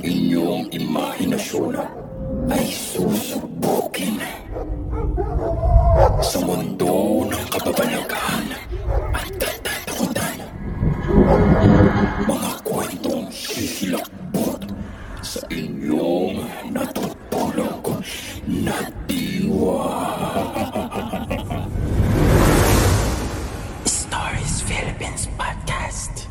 inyong imahinasyon ay susubukin sa mundo ng kababalaghan at katatakutan. Mga kwentong hisilakbot sa inyong natutulog na diwa. Stories Philippines Podcast.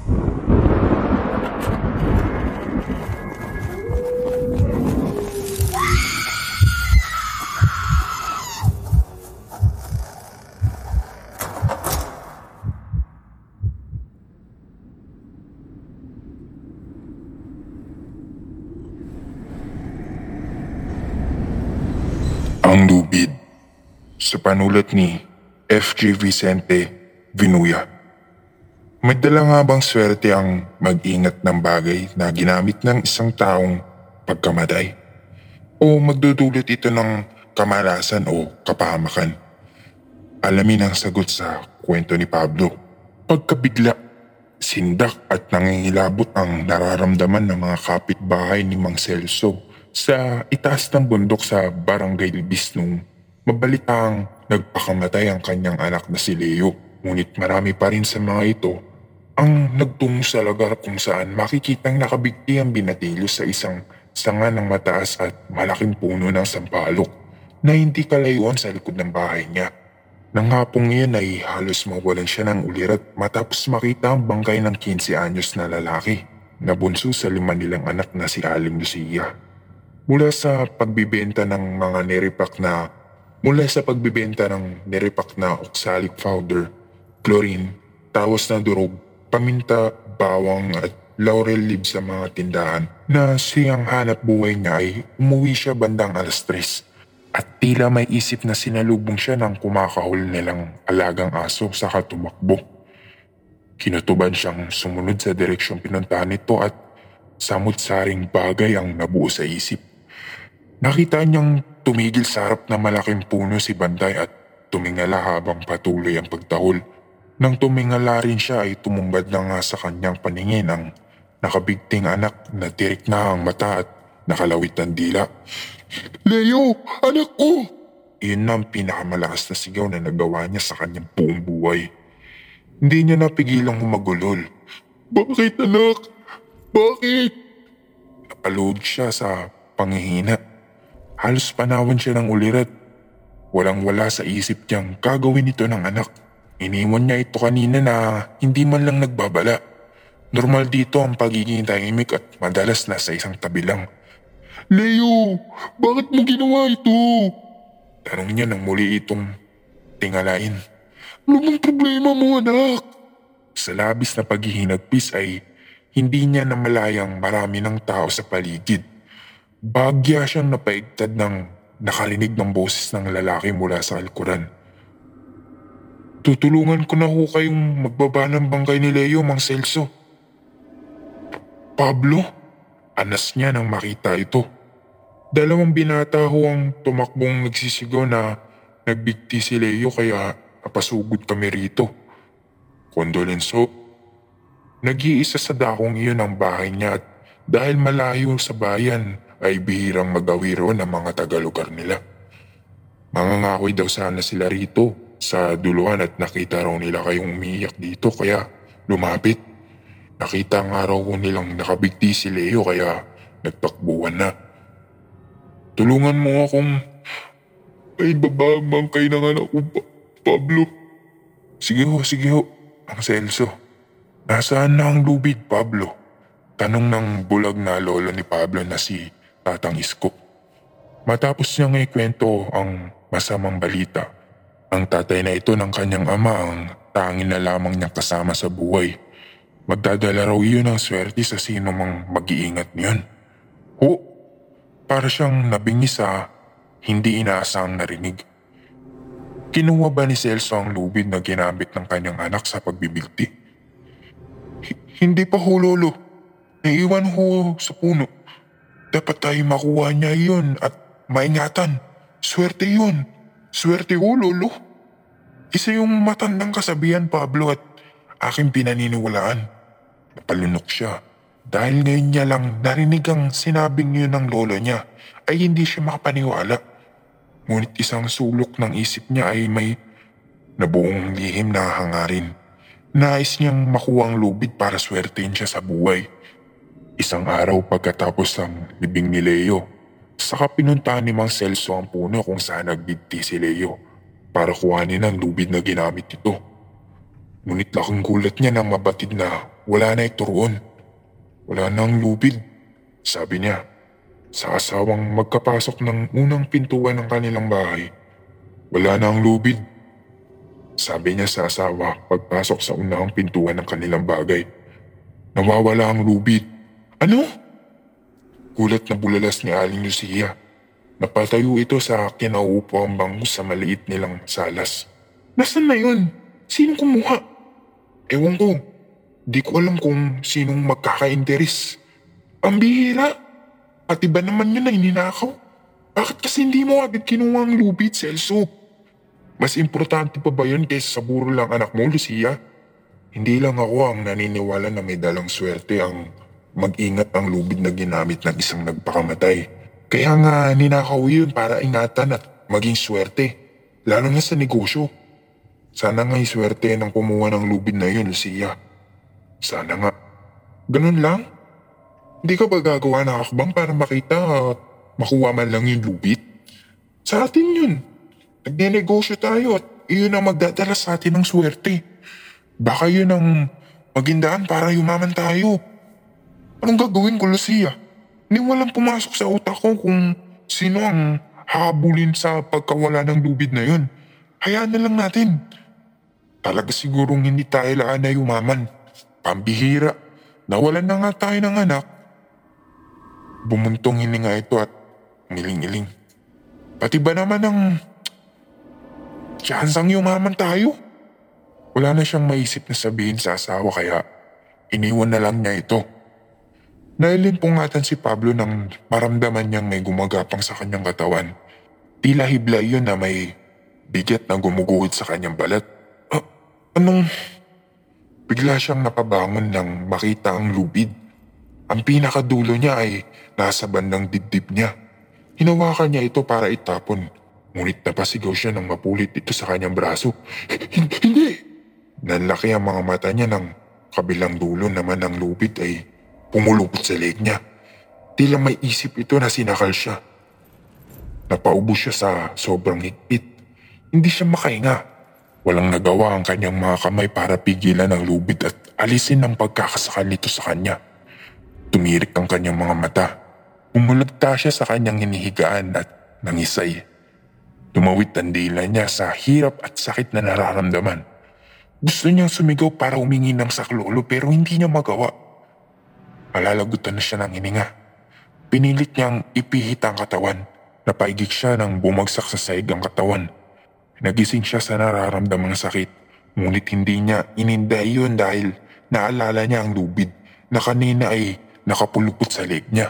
Ang Lubid, sa panulat ni F.J. Vicente Vinuya. May dala nga bang swerte ang mag-ingat ng bagay na ginamit ng isang taong pagkamatay? O magdudulot ito ng kamalasan o kapahamakan? Alamin ang sagot sa kwento ni Pablo. Pagkabigla, sindak at nangingilabot ang nararamdaman ng mga kapitbahay ni Mang Celso sa itaas ng bundok sa Barangay Libis nung mabalitang nagpakamatay ang kanyang anak na si Leo. Ngunit marami pa rin sa mga ito ang nagtungo sa lugar kung saan makikitang nakabigti ang binatilyo sa isang sanga ng mataas at malaking puno ng sampalok na hindi kalayuan sa likod ng bahay niya. Nang hapong iyon ay halos mawalan siya ng ulirat matapos makita ang bangkay ng 15 anyos na lalaki na bunso sa 5 nilang anak na si Aling Lucia. Mula sa pagbibenta ng neripak na oxalic powder, chlorine, tawas na durog, paminta, bawang at laurel leaves sa mga tindahan na siyang hanap buhay niya ay umuwi siya bandang 3:00 at tila may isip na sinalubong siya ng kumakahol nilang alagang aso saka tumakbo. Kinutuban siyang sumunod sa direksyong pinuntahan nito at samut-saring bagay ang nabuo sa isip. Nakita niyang tumigil sa harap ng malaking puno si Banday at tumingala habang patuloy ang pagtahol. Nang tumingala rin siya ay tumungad na nga sa kanyang paningin ang nakabigting anak na tirik na ang mata at nakalawit ng dila. "Leo! Anak ko!" Iyon na ang pinakamalakas na sigaw na nagawa niya sa kanyang buong buhay. Hindi niya napigilang humagulol. "Bakit, anak? Bakit?" Napalood siya sa panghihina. Halos panawan siya ng ulirat. Walang-wala sa isip niyang gagawin ito ng anak. Iniwan niya ito kanina na hindi man lang nagbabala. Normal dito ang pagiging tahimik at madalas nasa isang tabi lang. "Leo, bakit mo ginawa ito?" Tanong niya nang muli itong tingalain. "Ano bang problema mo, anak?" Sa labis na paghihinagpis ay hindi niya namalayang marami ng tao sa paligid. Bagya siyang napaigtad ng nakarinig ng boses ng lalaki mula sa likuran. "Tutulungan ko na ho kayong magbaba ng bangkay ni Leo, Mang Celso." "Pablo?" Anas niya nang makita ito. 2 binata ho ang tumakbong nagsisigaw na nagbigti si Leo kaya napasugod kami rito. "Kondolenso." Nag-iisa sa dakong iyon ang bahay niya at dahil malayo sa bayan ay bihirang magawi roon ang mga taga-lugar nila. Mangangakoy daw sana sila rito sa duluhan at nakita raw nila kayong umiiyak dito kaya lumapit. Nakita nga raw nilang nakabigti si Leo kaya nagtakbuhan na. "Tulungan mo akong may baba ang bangkay ng anak ko, Pablo." Sige ho, Ang Celso. "Nasaan na ang lubid, Pablo?" Tanong ng bulag na lolo ni Pablo na si Tatang Isko. Matapos niyang ikwento ang masamang balita, ang tatay na ito ng kanyang ama ang tanging na lamang niyang kasama sa buhay. Magdadala raw iyon ng swerte sa sino mang mag-iingat niyon. Ho, para siyang nabingi sa hindi inaasahang narinig. Kinuha ba ni Celso ang lubid na ginamit ng kanyang anak sa pagbibigti? "Hindi pa ho, lolo. Naiwan ho sa puno. Dapat tayo makuha niya iyon at maingatan. Swerte yun. Swerte ho, lolo." Isa yung matandang kasabihan, Pablo, at aking pinaniniwalaan. Napalunok siya. Dahil ngayon niya lang narinig ang sinabing yun ng lolo niya, ay hindi siya makapaniwala. Ngunit isang sulok ng isip niya ay may nabuong lihim na hangarin. Nais niyang makuha ang lubid para swertein siya sa buhay. Isang araw pagkatapos ng libing ni Leo, saka pinuntahan ni Mang Celso ang puno kung saan nagbigti si Leo para kuhanin ang lubid na ginamit nito. Ngunit laking gulat niya nang mabatid na wala na ito roon. Wala na ang lubid, sabi niya. Sa asawang magkapasok ng unang pintuan ng kanilang bahay, wala na ang lubid. Sabi niya sa asawa pagpasok sa unang pintuan ng kanilang bagay. Nawawala ang lubid. Ano? Gulat na bulalas ni Aling Lucia. Napatayo ito sa kinaupo ang bangko sa maliit nilang salas. Nasaan na yun? Sinong kumuha? Ewan ko. Di ko alam kung sinong magkaka-interes. Ang bihira. Pati ba naman yun na ininakaw? Bakit kasi hindi mo agad kinuha ang lubid, Celso? Mas importante pa ba yun kaysa sa buro lang anak mo, Lucia? Hindi lang ako ang naniniwala na may dalang swerte ang mag-ingat ang lubid na ginamit ng isang nagpakamatay. Kaya nga ninakaw yun para ingatan at maging swerte. Lalo na sa negosyo. Sana nga'y swerte ng kumuha ng lubid na yun, Lucia. Sana nga. Ganun lang? Hindi ka ba gagawa ng akbang para makita at makuha man lang yung lubid? Sa atin yun. Nagnenegosyo tayo at iyon ang magdadala sa atin ng swerte. Baka yun ang magindaan para yumaman tayo. Anong gagawin ko, Lucia? Hindi walang pumasok sa utak ko kung sino ang hahabulin sa pagkawala ng lubid na yun. Hayaan na lang natin. Talaga sigurong hindi tayo laan na yumaman. Pambihira. Nawalan na nga tayo ng anak. Bumuntong hininga ito at ngiling-iling. Pati ba naman ang tsansang yumaman tayo? Wala na siyang maisip na sabihin sa asawa kaya iniwan na lang niya ito. Nailimpungatan si Pablo nang maramdaman niyang may gumagapang sa kanyang katawan. Tila hibla iyon na may bigat na gumuguhit sa kanyang balat. Anong? Bigla siyang napabangon nang makita ang lubid. Ang pinakadulo niya ay nasa bandang dibdib niya. Hinawakan niya ito para itapon. Ngunit napasigaw siya nang mapulit ito sa kanyang braso. Hindi! Nanlaki ang mga mata niya nang kabilang dulo naman ng lubid ay pumulupot sa leeg niya. Tila may isip ito na sinakal siya. Napaubo siya sa sobrang higpit. Hindi siya makahinga. Walang nagawa ang kanyang mga kamay para pigilan ang lubid at alisin ang pagkakasakal nito sa kanya. Tumirik ang kanyang mga mata. Umulagta siya sa kanyang hinihigaan at nangisay. Tumawid ang dila niya sa hirap at sakit na nararamdaman. Gusto niyang sumigaw para humingi ng saklolo pero hindi niya magawa. Malalagutan na siya ng hininga. Pinilit niyang ipihit ang katawan. Napaigik siya nang bumagsak sa sahig ang katawan. Nagising siya sa nararamdamang sakit. Ngunit hindi niya ininday yun dahil naalala niya ang lubid na kanina ay nakapulupot sa leeg niya.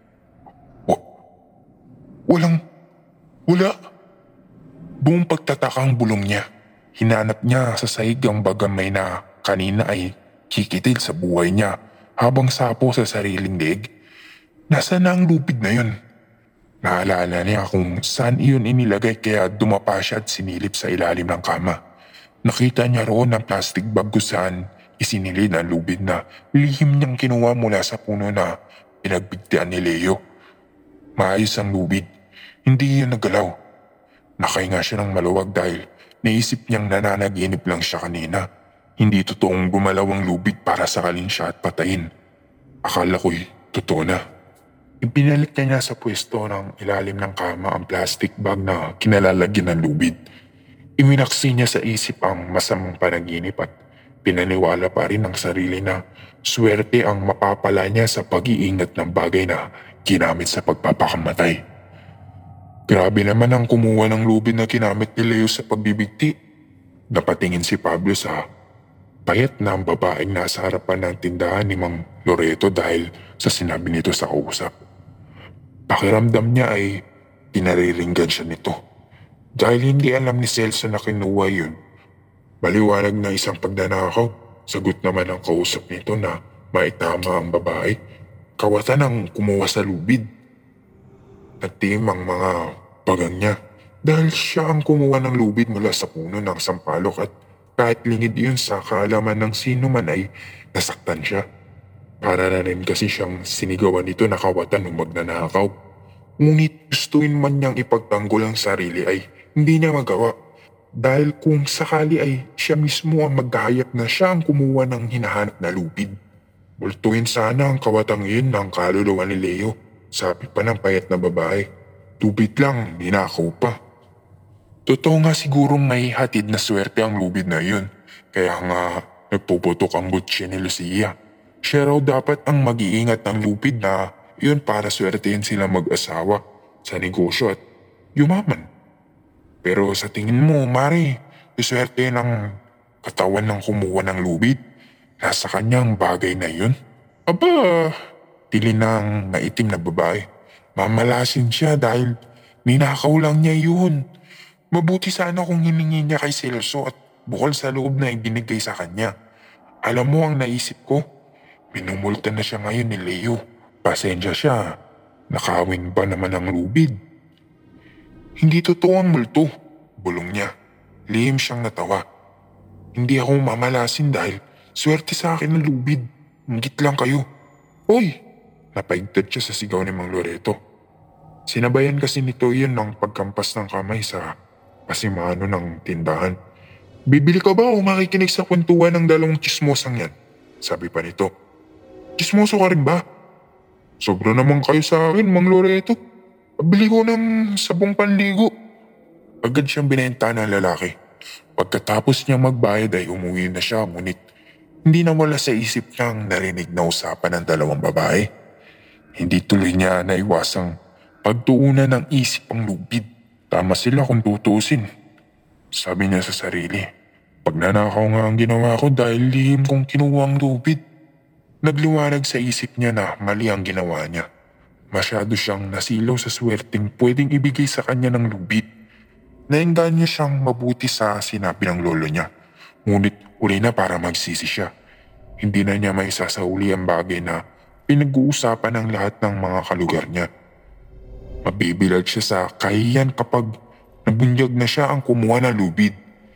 Wala. Buong pagtataka ang bulong niya. Hinanap niya sa sahig ang bagamay na kanina ay kikitil sa buhay niya habang sapo sa sariling leeg. Nasaan na ang lubid na yun? Naalala niya kung saan iyon inilagay kaya dumapa siya at sinilip sa ilalim ng kama. Nakita niya roon ang plastic bag kung saan isinilid ang lubid na lihim niyang kinuha mula sa puno na pinagbigtian ni Leo. Maayos ang lubid. Hindi iyon nagalaw. Nakahinga siya ng maluwag dahil naisip niyang nananaginip lang siya kanina. Hindi totoong gumalaw ang lubid para sakalin siya at patayin. Akala ko'y totoo na. Ipinalik niya sa pwesto ng ilalim ng kama ang plastic bag na kinalalagyan ng lubid. Iminaksi niya sa isip ang masamang panaginip at pinaniwala pa rin ang sarili na swerte ang mapapala niya sa pag-iingat ng bagay na ginamit sa pagpapakamatay. Grabe naman ang kumuha ng lubid na ginamit ni Leo sa pagbibigti. Napatingin si Pablo sa payat na ang babaeng nasa harapan ng tindahan ni Mang Loreto dahil sa sinabi nito sa kausap. Pakiramdam niya ay pinariringgan siya nito. Dahil hindi alam ni Celso na kinuha yun. Maliwanag na isang pagnanakaw. Sagot naman ang kausap nito na maitama ang babae. Kawatan ang kumuha sa lubid. Nagtiim ang mga bagang niya dahil siya ang kumuha ng lubid mula sa puno ng sampalok at kahit lingid iyon sa kaalaman ng sino man ay nasaktan siya. Para na rin kasi siyang sinigawan nito na kawatan ng magnanakaw. Ngunit gustuin man niyang ipagtanggol ang sarili ay hindi niya magawa. Dahil kung sakali ay siya mismo ang maghahayag na siya ang kumuha ng hinahanap na lubid. Bultuhin sana ang kawatang iyon ng kaluluwa ni Leo, sabi pa ng payat na babae. Lubid lang, ninakaw pa. Totoo nga sigurong may hatid na swerte ang lubid na iyon, kaya nga nagpuputok ang butsi ni Lucia. Siya raw dapat ang mag-iingat ng lubid na iyon para swertein sila mag-asawa sa negosyo at yumaman. Pero sa tingin mo, Mari, iswertein ang katawan ng kumuha ng lubid? Nasa kanyang bagay na yun? Aba, tili ng maitim na babae. Mamalasin siya dahil ninakaw lang niya yun. Mabuti sana kung hiningi niya kay Celso at bukal sa loob na ibinigay sa kanya. Alam mo ang naisip ko? Minumulta na siya ngayon ni Leo. Pasensya siya. Nakawin ba naman ang lubid? Hindi totoo ang multo, bulong niya. Lihim siyang natawa. Hindi ako mamalasin dahil swerte sa akin ang lubid. Inggit lang kayo. Hoy! Napaigtad siya sa sigaw ni Mang Loreto. Sinabayan kasi nito iyon ng pagkampas ng kamay sa pasimano ng tindahan. Bibili ka ba o makikinig sa kwentuhan ng dalawang chismosang yan? Sabi pa nito. Chismoso ka rin ba? Sobra naman kayo sa akin, Mang Loreto. Pabili ko ng sabong panligo. Agad siyang binenta ng lalaki. Pagkatapos niya magbayad ay umuwi na siya, ngunit hindi na wala sa isip niyang narinig na usapan ng dalawang babae. Hindi tuloy niya naiwasang pagtuunan ng isip ang lubid. Tama sila kung tutuusin. Sabi niya sa sarili, pagnanakaw nga ang ginawa ko dahil lihim kong kinuha ang lubid. Nagliwanag sa isip niya na mali ang ginawa niya. Masyado siyang nasilaw sa swerteng pwedeng ibigay sa kanya ng lubid. Nainggan niya siyang mabuti sa sinabi ng lolo niya. Ngunit uli na para magsisi siya. Hindi na niya maisasauli ang bagay na pinag-uusapan ng lahat ng mga kalugar niya. Mabibilad siya sa kahiyan kapag nabunyag na siya ang kumuha ng lubid.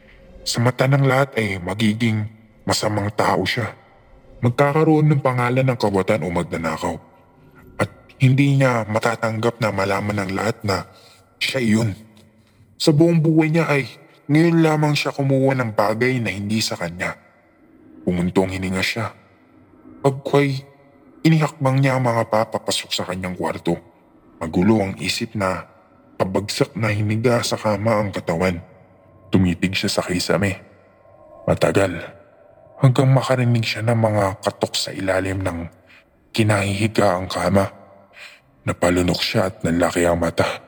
Sa mata ng lahat ay magiging masamang tao siya. Magkakaroon ng pangalan ng kawatan o magnanakaw. At hindi niya matatanggap na malaman ng lahat na siya iyon. Sa buong buhay niya ay ngayon lamang siya kumuha ng bagay na hindi sa kanya. Pumuntong hininga siya. Pagkway, inihakbang niya ang mga papapasok sa kanyang kwarto. Magulo ang isip na pabagsak na hiniga sa kama ang katawan. Tumitig siya sa kisame. Matagal, hanggang makarinig siya ng mga katok sa ilalim ng kinahihiga ang kama. Napalunok siya at nanlaki ang mata.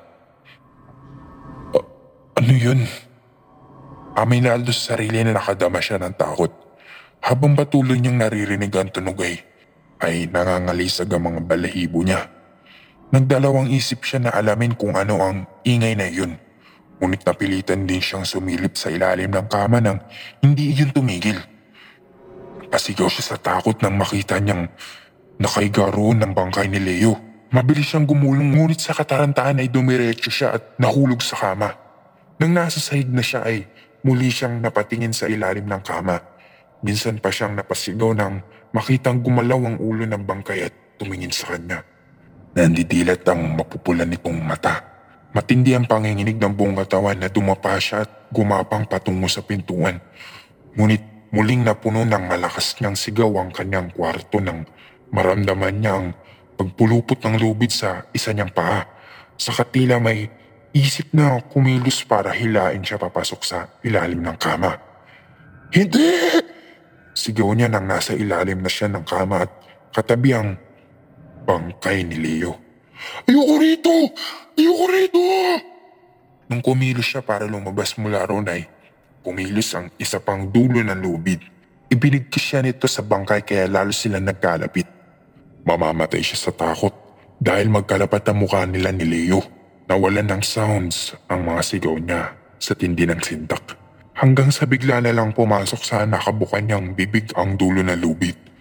Ano yun? Aminado sa sarili na nakadama siya ng takot. Habang patuloy niyang naririnig ang tunog ay nangangalisag ang mga balahibo niya. Nagdalawang isip siya na alamin kung ano ang ingay na yun. Ngunit napilitan din siyang sumilip sa ilalim ng kama nang hindi iyon tumigil. Pasigaw siya sa takot nang makita niyang nakaiga roon ng bangkay ni Leo. Mabilis siyang gumulong ngunit sa katarantahan ay dumiretso siya at nahulog sa kama. Nang nasa sahig na siya ay muli siyang napatingin sa ilalim ng kama. Minsan pa siyang napasigaw nang makitang gumalaw ang ulo ng bangkay at tumingin sa kanya. Nandidilat ang mapupulan nitong mata. Matindi ang panginginig ng buong katawan na dumapa siya at gumapang patungo sa pintuan. Ngunit muling napuno ng malakas niyang sigaw ang kanyang kwarto nang maramdaman niya ang pagpulupot ng lubid sa isa niyang paa. Sa katila may isip na kumilos para hilain siya papasok sa ilalim ng kama. Hindi! Sigaw niya nang nasa ilalim na siya ng kama at katabi ang bangkay ni Leo. Ayoko rito! Ayoko rito! Nung kumilos siya para lumabas mula roon ay kumilos ang isa pang dulo ng lubid. Ibinigkis siya nito sa bangkay kaya lalo sila nagkalapit. Mamamatay siya sa takot dahil magkalapat ang mukha nila ni Leo. Nawalan ng sounds ang mga sigaw niya sa tindi ng sintak. Hanggang sa bigla na lang pumasok sa nakabukan niyang bibig ang dulo ng lubid.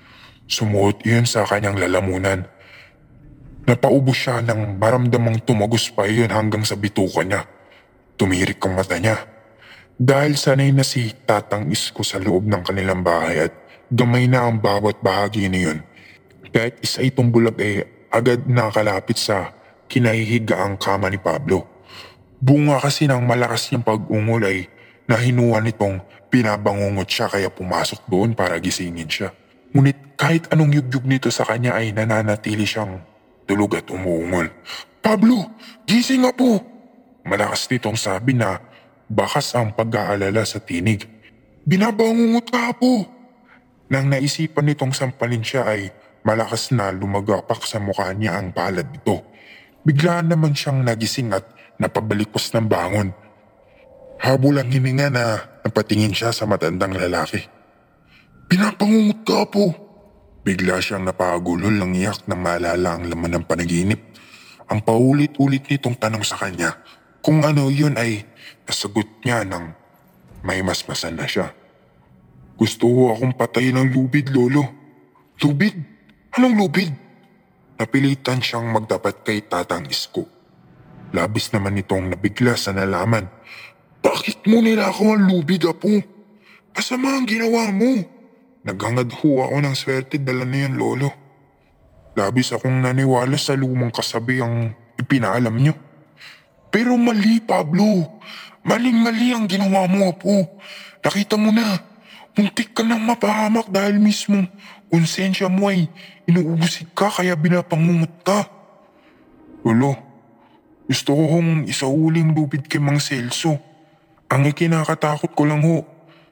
Sumuot iyon sa kanyang lalamunan. Napaubo siya nang maramdamang tumagos pa iyon hanggang sa bituka niya. Tumirik ang mata niya. Dahil sanay na si Tatang Isko sa loob ng kanilang bahay at gamay na ang bawat bahagi niyon. Kahit isa itong bulag agad nakalapit sa kinahihigaang kama ni Pablo. Bunga kasi ng malakas niyang pag-ungol ay nahinuan nitong pinabangungot siya kaya pumasok doon para gisingin siya. Ngunit kahit anong yugyug nito sa kanya ay nananatili siyang tulog at umuungol. "Pablo, gising nga po!" Malakas nitong sabi na bakas ang pag-aalala sa tinig. "Binabangungot ka po!" Nang naisipan nitong sampalin siya ay malakas na lumagapak sa mukha niya ang palad nito. Biglaan naman siyang nagising at napabalikos ng bangon. Habol ang hininga na napatingin siya sa matandang lalaki. "Pinapangungot ka po!" Bigla siyang napagulol ng iyak nang maalala ang laman ng panaginip. Ang paulit-ulit nitong tanong sa kanya kung ano yun ay nasagot niya nang may masmasan na siya. "Gusto ko akong patayin ng lubid, Lolo." "Lubid? Anong lubid?" Napilitan siyang magdapat kay Tatang Isko. Labis naman itong nabigla sa nalaman. "Bakit mo nilakaw ang lubid, Apo? Masama ang ginawa mo." "Naghangad ho ako ng swerte dala na yan, Lolo. Labis akong naniwala sa lumang kasabi ang ipinaalam niyo." "Pero mali, Pablo. Maling-mali ang ginawa mo, Apo. Nakita mo na, muntik ka nang mapahamak dahil mismo konsensya mo ay inuubusig ka kaya binapangungot ka." "Lolo, gusto ko hong isauling lubid kay Mang Celso. Ang ikinakatakot ko lang ho,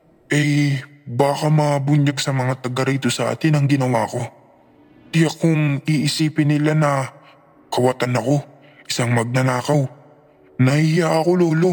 baka mabunyag sa mga taga rito sa atin ang ginawa ko. Tiyak kong iisipin nila na kawatan ako, isang magnanakaw. Nahihiya ako, Lolo.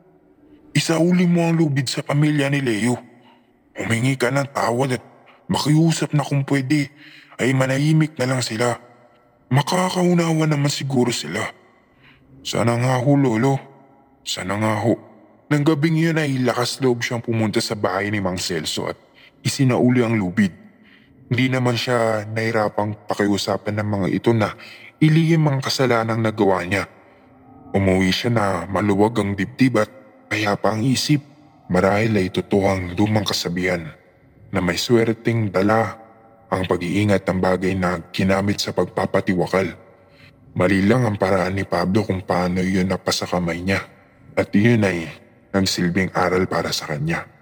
Isauli mo ang lubid sa pamilya ni Leo. Humingi ka ng tawad at makiusap na kung pwede ay manahimik na lang sila. Makakaunawa naman siguro sila." "Sana nga ho, Lolo. Sana nga ho." Nang gabing yun ay lakas loob siyang pumunta sa bahay ni Mang Celso at isinauli ang lubid. Hindi naman siya nahirapang pakiusapan ng mga ito na ilihim ang kasalanang nagawa niya. Umuwi siya na maluwag ang dibdib at payapa ang isip. Marahil ay totoo ang lumang kasabihan na may swerteng dala ang pag-iingat ng bagay na ginamit sa pagpapatiwakal. Mali lang ang paraan ni Pablo kung paano yun napasa kamay niya at yun ay nagsilbing aral para sa kanya.